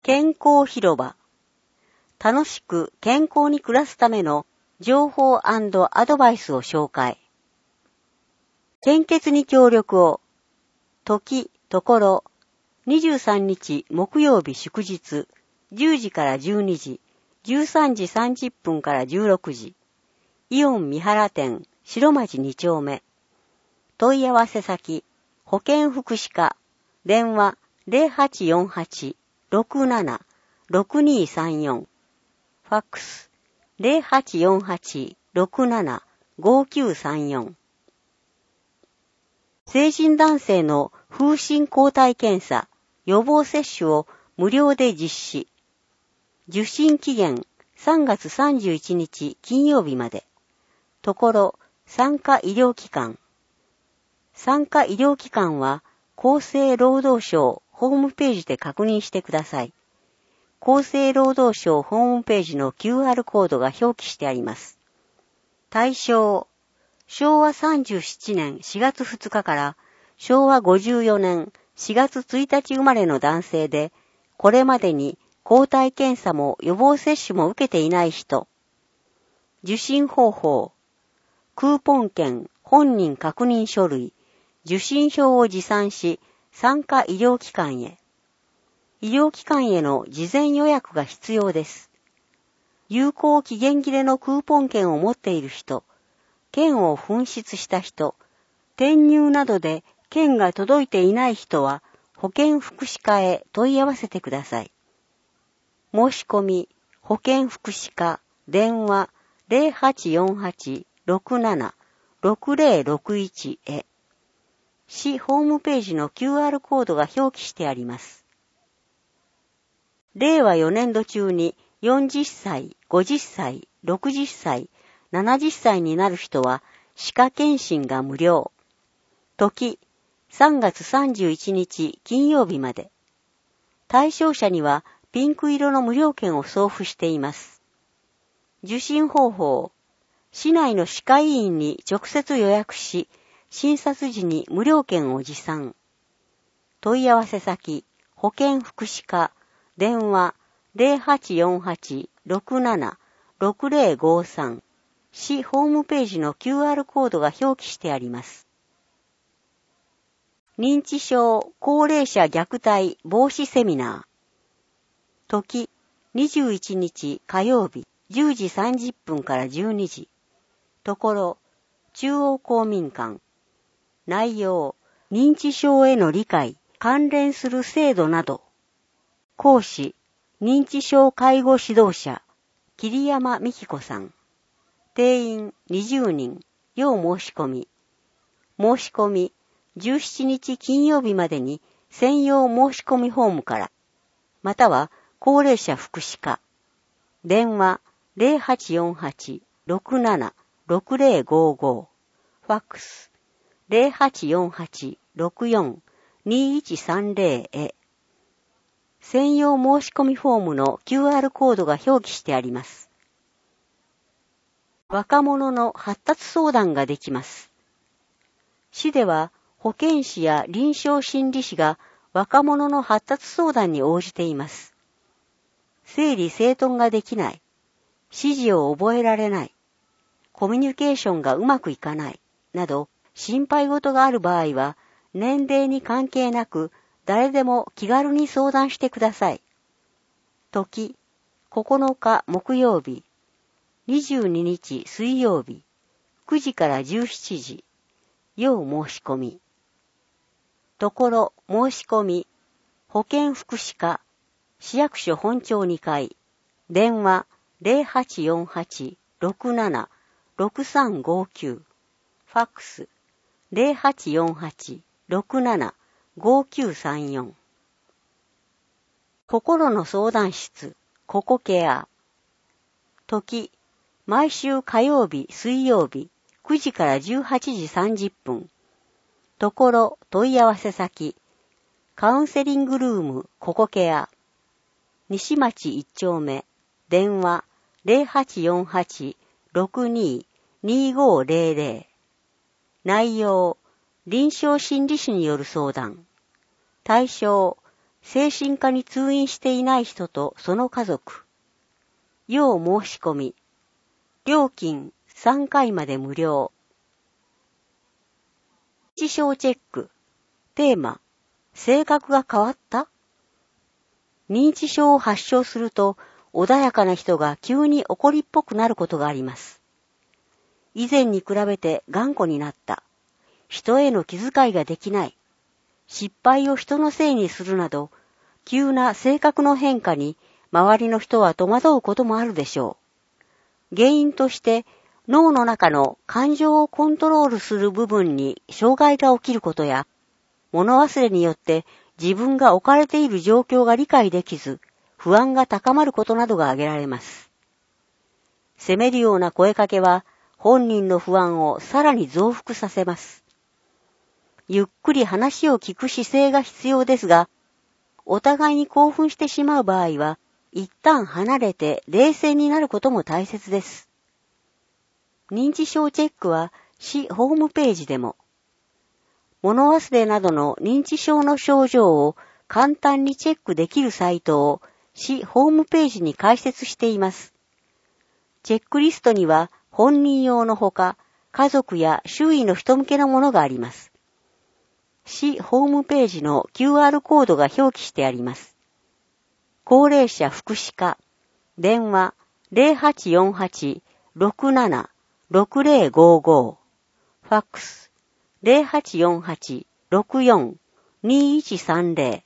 健康広場。楽しく健康に暮らすための情報&アドバイスを紹介。献血に協力を。時、ところ、23日木曜日祝日、10時から12時、13時30分から16時、イオン三原店、白町2丁目。問い合わせ先、保健福祉課、電話0848-67-6234。ファックス0848-67-5934。成人男性の風疹抗体検査、予防接種を無料で実施。受診期限3月31日金曜日まで。ところ、産科医療機関。産科医療機関は厚生労働省ホームページで確認してください。厚生労働省ホームページの QR コードが表記してあります。対象、昭和37年4月2日から昭和54年4月1日生まれの男性で、これまでに抗体検査も予防接種も受けていない人。受診方法、クーポン券、本人確認書類、受診票を持参し、産科医療機関へ。医療機関への事前予約が必要です。有効期限切れのクーポン券を持っている人、券を紛失した人、転入などで券が届いていない人は保健福祉課へ問い合わせてください。申し込み、保健福祉課、電話0848-67-6061へ。市ホームページの QR コードが表記してあります。令和4年度中に40歳、50歳、60歳、70歳になる人は歯科検診が無料。時、3月31日金曜日まで。対象者にはピンク色の無料券を送付しています。受診方法、市内の歯科医院に直接予約し、診察時に無料券を持参。問い合わせ先、保健福祉課、電話0848-67-6053。市ホームページの QR コードが表記してあります。認知症高齢者虐待防止セミナー。時、21日火曜日、10時30分から12時。ところ、中央公民館。内容、認知症への理解、関連する制度など。講師、認知症介護指導者、桐山美希子さん。定員20人、要申し込み。申し込み、17日金曜日までに専用申し込みフォームから、または高齢者福祉課。電話0848-67-6055。ファックス0848-64-2130へ。専用申し込みフォームの QR コードが表記してあります。若者の発達相談ができます。市では保健師や臨床心理士が若者の発達相談に応じています。整理整頓ができない、指示を覚えられない、コミュニケーションがうまくいかない、など心配事がある場合は年齢に関係なく誰でも気軽に相談してください。時、9日木曜日、22日水曜日、9時から17時、要申し込み。ところ申し込み、保健福祉課、市役所本庁2階、電話0848-67-6359、ファックス0848-67-5934。心の相談室、ココケア。時、毎週火曜日、水曜日、9時から18時30分。ところ問い合わせ先、カウンセリングルームココケア。西町1丁目、電話0848-62-2500。内容、臨床心理士による相談。対象、 精神科に通院していない人とその家族。要申し込み。料金3回まで無料。認知症チェック。テーマ。性格が変わった？認知症を発症すると、穏やかな人が急に怒りっぽくなることがあります。以前に比べて頑固になった。人への気遣いができない。失敗を人のせいにするなど、急な性格の変化に周りの人は戸惑うこともあるでしょう。原因として脳の中の感情をコントロールする部分に障害が起きることや、物忘れによって自分が置かれている状況が理解できず、不安が高まることなどが挙げられます。責めるような声かけは本人の不安をさらに増幅させます。ゆっくり話を聞く姿勢が必要ですが、お互いに興奮してしまう場合は、一旦離れて冷静になることも大切です。認知症チェックは市ホームページでも、物忘れなどの認知症の症状を簡単にチェックできるサイトを市ホームページに開設しています。チェックリストには本人用のほか、家族や周囲の人向けのものがあります。市ホームページの QR コードが表記してあります。高齢者福祉課、電話 0848-67-6055、ファックス 0848-64-2130。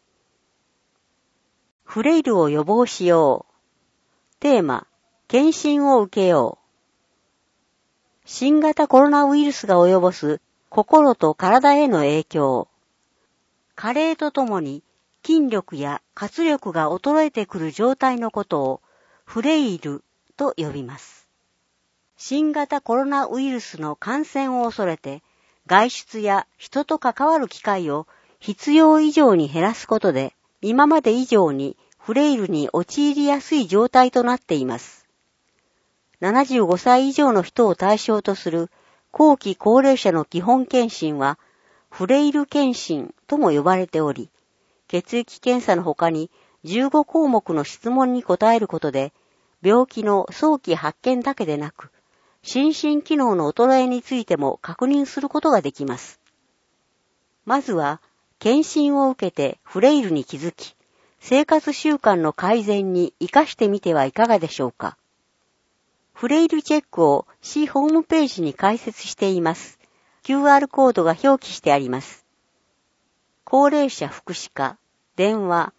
フレイルを予防しよう。テーマ、検診を受けよう。新型コロナウイルスが及ぼす心と体への影響。加齢とともに筋力や活力が衰えてくる状態のことをフレイルと呼びます。新型コロナウイルスの感染を恐れて外出や人と関わる機会を必要以上に減らすことで今まで以上にフレイルに陥りやすい状態となっています。75歳以上の人を対象とする後期高齢者の基本検診はフレイル検診とも呼ばれており、血液検査の他に15項目の質問に答えることで、病気の早期発見だけでなく、心身機能の衰えについても確認することができます。まずは、検診を受けてフレイルに気づき、生活習慣の改善に生かしてみてはいかがでしょうか。フレイルチェックを市ホームページに開設しています。QR コードが表記してあります。高齢者福祉課、電話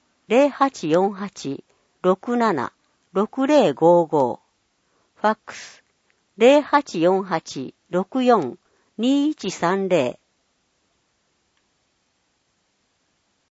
0848-67-6055、ファックス 0848-64-2130。